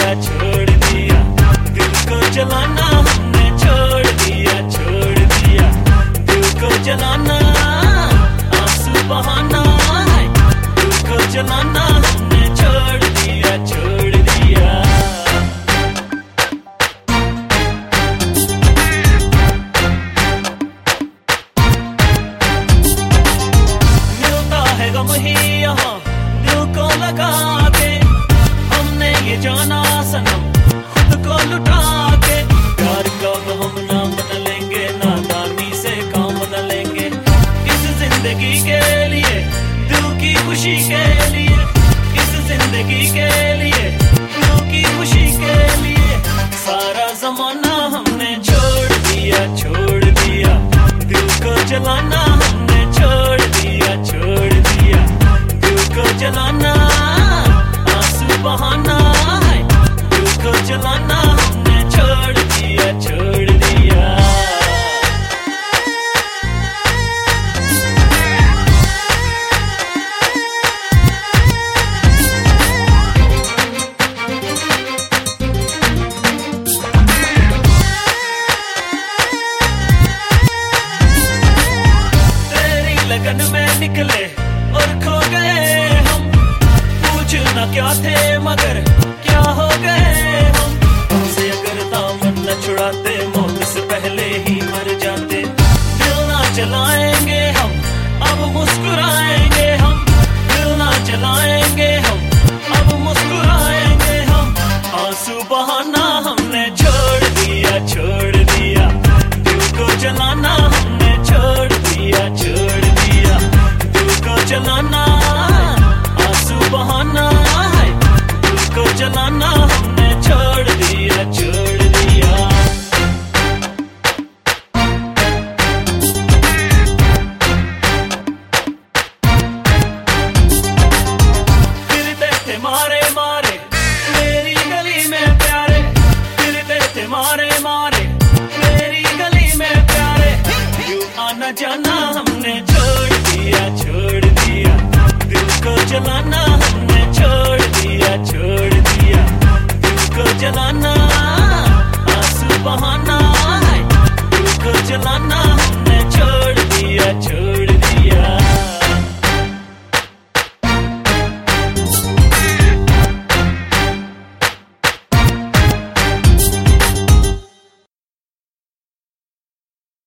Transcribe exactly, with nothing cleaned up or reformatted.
दिया छोड़ दिया, दिल को जलाना हमने छोड़ दिया छोड़ दिया, दिल को जलाना आंसू बहाना है, दिल को जलाना हमने छोड़ दिया छोड़ दिया। मिलता है गम ही यहाँ दिल को लगा के, हमने ये जाना सनम खुद को लुटा के, प्यार का तो हम नाम न लेंगे, नादानी से काम न लेंगे, इस जिंदगी के लिए दिल की खुशी के लिए, इस जिंदगी के लिए दिल की खुशी के लिए, सारा जमाना हमने छोड़ दिया छोड़ दिया, दिल को जलाना हमने छोड़ दिया छोड़ दिया, दिल को जलाना आंसू बहाना है, दिल को जलाना हमने छोड़ दिया छोड़ दिया। तेरी लगन में निकले और खो गए हम, पूछना क्या थे मगर क्या हो गए हम, हमसे अगर दामन न छुड़ाते मौत से पहले ही मर जाते, दिल ना जलाएंगे हम अब मुस्कुराएंगे हम, दिल ना जलाएंगे हम अब मुस्कुराएंगे हम, आंसू बहाना हमने छोड़ दिया छोड़ दिया, दिल को जलाना हमने छोड़ दिया छोड़ दिया, दिल को जलाना आंसू बहाना है, दिल को जलाना हमने छोड़ दिया छोड़ दिया। फिरते थे मारे मारे मेरी गली में प्यारे, फिरते थे मारे मारे मेरी गली में प्यारे, यूं आना जाना हमने छोड़ दिया छोड़ दिया, दिल को जलाना हमने छोड़ दिया छोड़ दिया, दिल को जलाना